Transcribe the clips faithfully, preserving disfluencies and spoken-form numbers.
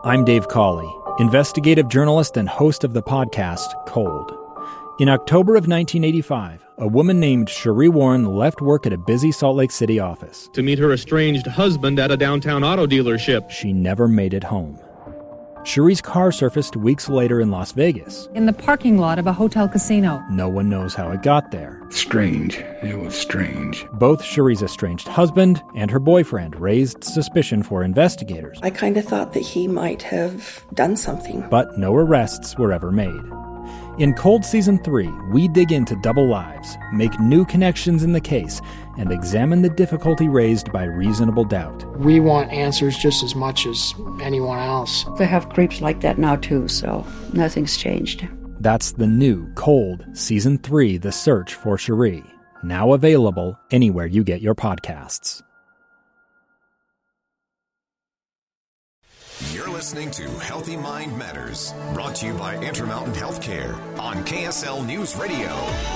I'm Dave Cawley, investigative journalist and host of the podcast Cold. In October of nineteen eighty-five, a woman named Cherie Warren left work at a busy Salt Lake City office to meet her estranged husband at a downtown auto dealership. She never made it home. Cherie's car surfaced weeks later in Las Vegas. In the parking lot of a hotel casino. No one knows how it got there. Strange. It was strange. Both Cherie's estranged husband and her boyfriend raised suspicion for investigators. I kind of thought that he might have done something. But no arrests were ever made. In Cold Season three, we dig into double lives, make new connections in the case, and examine the difficulty raised by reasonable doubt. We want answers just as much as anyone else. They have creeps like that now too, so nothing's changed. That's the new Cold Season three, The Search for Cherie, now available anywhere you get your podcasts. You're listening to Healthy Mind Matters, brought to you by Intermountain Healthcare on K S L News Radio.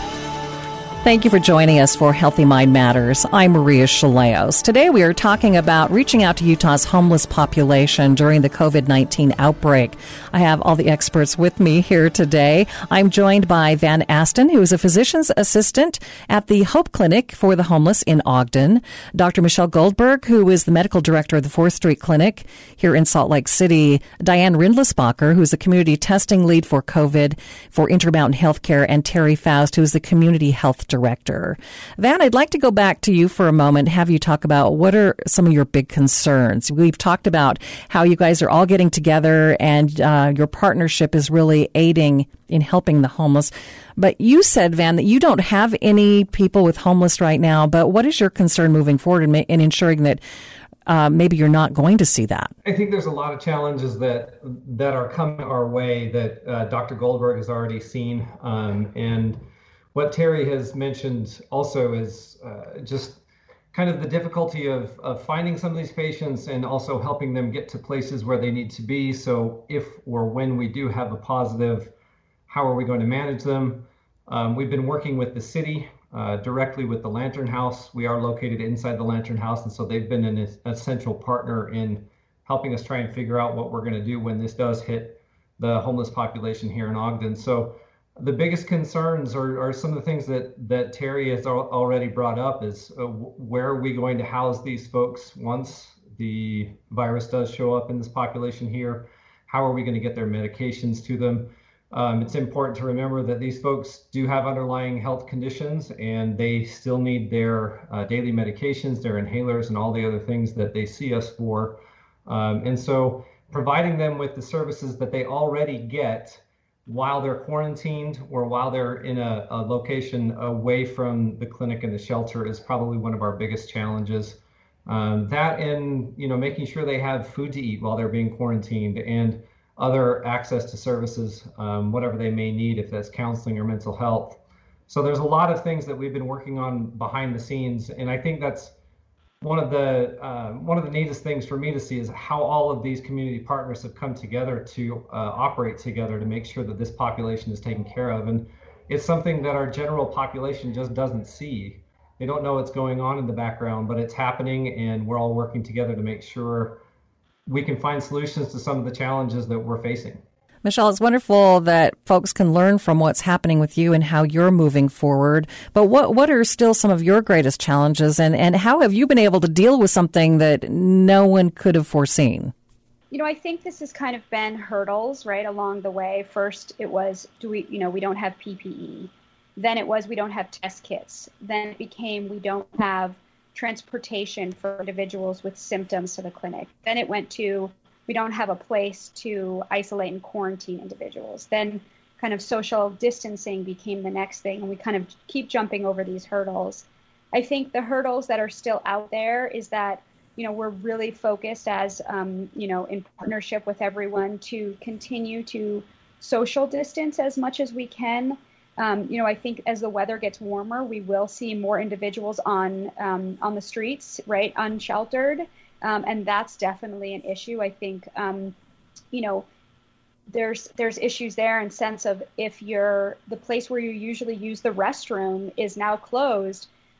Thank you for joining us for Healthy Mind Matters. I'm Maria Shilaos. Today we are talking about reaching out to Utah's homeless population during the covid nineteen outbreak. I have all the experts with me here today. I'm joined by Van Aston, who is a physician's assistant at the Hope Clinic for the Homeless in Ogden. Doctor Michelle Goldberg, who is the medical director of the fourth Street Clinic here in Salt Lake City. Diane Rindlisbacher, who is the community testing lead for COVID for Intermountain Healthcare, and Terry Faust, who is the community health director. Van, I'd like to go back to you for a moment, have you talk about what are some of your big concerns. We've talked about how you guys are all getting together and uh, your partnership is really aiding in helping the homeless. But you said, Van, that you don't have any people with homeless right now, but what is your concern moving forward in, in ensuring that uh, maybe you're not going to see that? I think there's a lot of challenges that that are coming our way that uh, Doctor Goldberg has already seen, um, and what Terry has mentioned also is uh, just kind of the difficulty of, of finding some of these patients and also helping them get to places where they need to be. So if or when we do have a positive, how are we going to manage them? Um, we've been working with the city uh, directly with the Lantern House. We are located inside the Lantern House, and so they've been an essential partner in helping us try and figure out what we're going to do when this does hit the homeless population here in Ogden. So the biggest concerns are, are some of the things that, that Terry has al- already brought up is uh, where are we going to house these folks once the virus does show up in this population here? How are we going to get their medications to them? Um, it's important to remember that these folks do have underlying health conditions and they still need their uh, daily medications, their inhalers, and all the other things that they see us for. Um, and so providing them with the services that they already get while they're quarantined or while they're in a, a location away from the clinic and the shelter is probably one of our biggest challenges. Um, that and, you know, making sure they have food to eat while they're being quarantined and other access to services, um, whatever they may need, if that's counseling or mental health. So there's a lot of things that we've been working on behind the scenes. And I think that's one of the uh, one of the neatest things for me to see is how all of these community partners have come together to uh, operate together to make sure that this population is taken care of. And it's something that our general population just doesn't see. They don't know what's going on in the background, but it's happening, and we're all working together to make sure we can find solutions to some of the challenges that we're facing. Michelle, it's wonderful that folks can learn from what's happening with you and how you're moving forward. But what what are still some of your greatest challenges, and, and how have you been able to deal with something that no one could have foreseen? You know, I think this has kind of been hurdles right along the way. First, it was, do we, you know, we don't have P P E. Then it was, we don't have test kits. Then it became, we don't have transportation for individuals with symptoms to the clinic. Then it went to, we don't have a place to isolate and quarantine individuals. Then kind of social distancing became the next thing, and we kind of keep jumping over these hurdles. I think the hurdles that are still out there is that, you know, we're really focused as, um, you know, in partnership with everyone to continue to social distance as much as we can. Um, you know, I think as the weather gets warmer, we will see more individuals on um, on the streets, right, unsheltered. Um, and that's definitely an issue. I think, um, you know, there's there's issues there in sense of if you're the place where you usually use the restroom is now closed,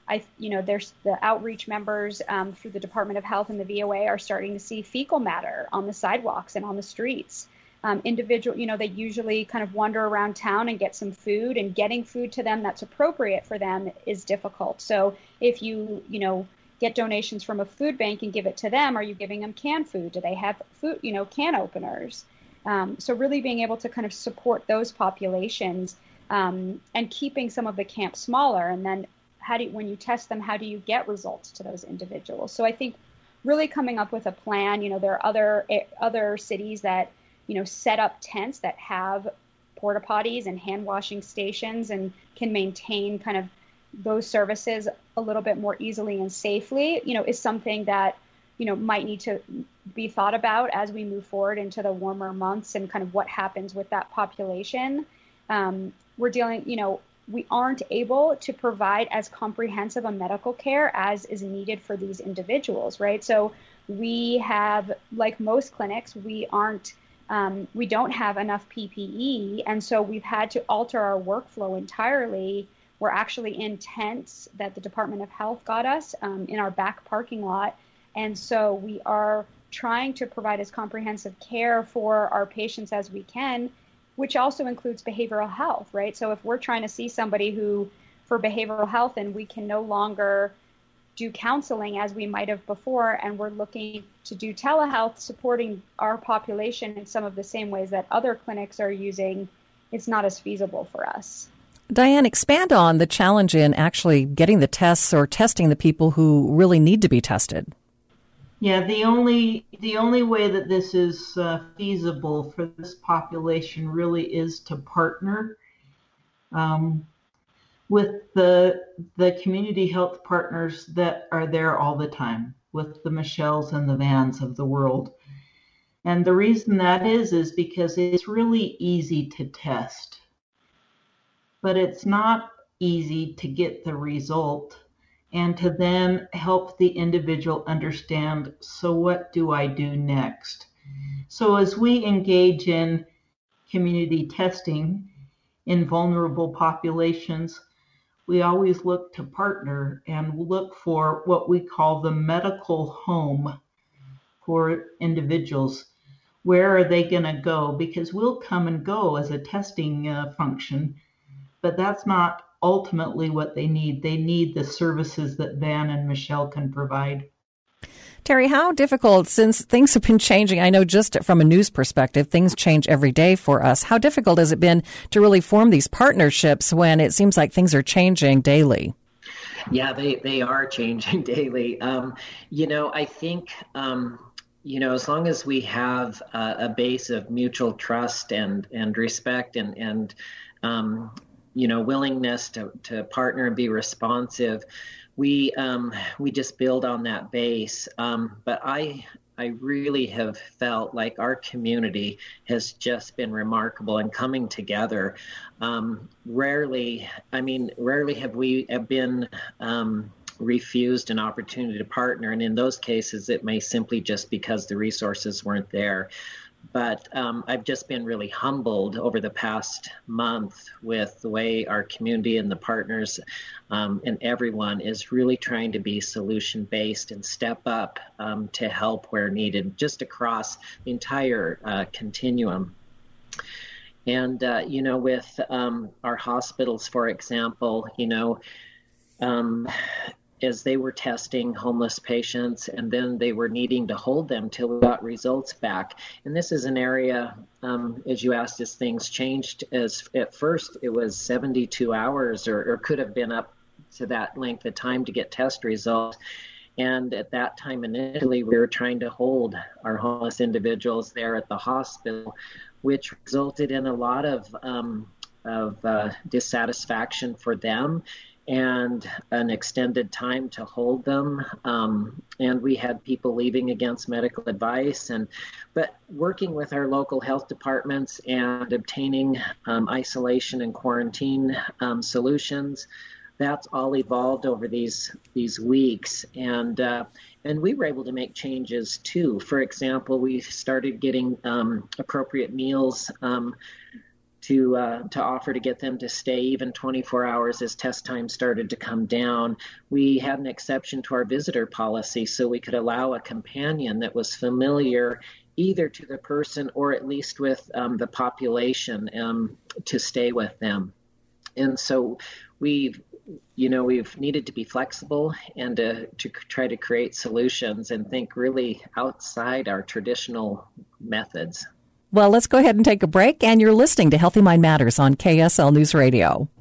I, you know, there's the outreach members um, through the Department of Health and the V O A are starting to see fecal matter on the sidewalks and on the streets. Um, individual, you know, they usually kind of wander around town and get some food, and getting food to them that's appropriate for them is difficult. So if you, you know, get donations from a food bank and give it to them, are you giving them canned food? Do they have food, you know, can openers? Um, so really being able to kind of support those populations um, and keeping some of the camps smaller. And then how do you, when you test them, how do you get results to those individuals? So I think really coming up with a plan. You know, there are other other cities that, you know, set up tents that have porta potties and hand washing stations and can maintain kind of those services a little bit more easily and safely, you know, is something that, you know, might need to be thought about as we move forward into the warmer months and kind of what happens with that population. Um, we're dealing, you know, we aren't able to provide as comprehensive a medical care as is needed for these individuals, right? So we have, like most clinics, we aren't, um, we don't have enough P P E. And so we've had to alter our workflow entirely. We're actually in tents that the Department of Health got us um, in our back parking lot. And so we are trying to provide as comprehensive care for our patients as we can, which also includes behavioral health, right? So if we're trying to see somebody who, for behavioral health, and we can no longer do counseling as we might have before, and we're looking to do telehealth supporting our population in some of the same ways that other clinics are using, it's not as feasible for us. Diane, expand on the challenge in actually getting the tests or testing the people who really need to be tested. Yeah, the only the only way that this is uh, feasible for this population really is to partner um, with the the community health partners that are there all the time, with the Michelles and the Vans of the world. And the reason that is is because it's really easy to test, but it's not easy to get the result and to then help the individual understand, so what do I do next? So as we engage in community testing in vulnerable populations, we always look to partner and look for what we call the medical home for individuals. Where are they going to go? Because we'll come and go as a testing uh, function, but that's not ultimately what they need. They need the services that Van and Michelle can provide. Terry, how difficult, since things have been changing, I know just from a news perspective, things change every day for us. How difficult has it been to really form these partnerships when it seems like things are changing daily? Yeah, they, they are changing daily. Um, you know, I think, um, you know, as long as we have uh, a base of mutual trust and, and respect and, and um, you know, willingness to, to partner and be responsive, we um, we just build on that base. Um, but I I really have felt like our community has just been remarkable in coming together. Um, rarely, I mean, rarely have we have been um, refused an opportunity to partner. And in those cases, it may simply just because the resources weren't there. But um, I've just been really humbled over the past month with the way our community and the partners um, and everyone is really trying to be solution-based and step up um, to help where needed, just across the entire uh, continuum. And, uh, you know, with um, our hospitals, for example, you know, um, as they were testing homeless patients, and then they were needing to hold them till we got results back. And this is an area, um, as you asked, as things changed, as at first it was seventy-two hours or, or could have been up to that length of time to get test results. And at that time, initially, we were trying to hold our homeless individuals there at the hospital, which resulted in a lot of, um, of uh, dissatisfaction for them and an extended time to hold them. Um, and we had people leaving against medical advice. And but working with our local health departments and obtaining um, isolation and quarantine um, solutions, that's all evolved over these these weeks. And uh, and we were able to make changes too. For example, we started getting um, appropriate meals um, to uh, to offer to get them to stay even twenty-four hours as test time started to come down. We had an exception to our visitor policy, so we could allow a companion that was familiar either to the person or at least with um, the population um, to stay with them. And so we've, you know, we've needed to be flexible and to, to try to create solutions and think really outside our traditional methods. Well, let's go ahead and take a break. And you're listening to Healthy Mind Matters on K S L News Radio.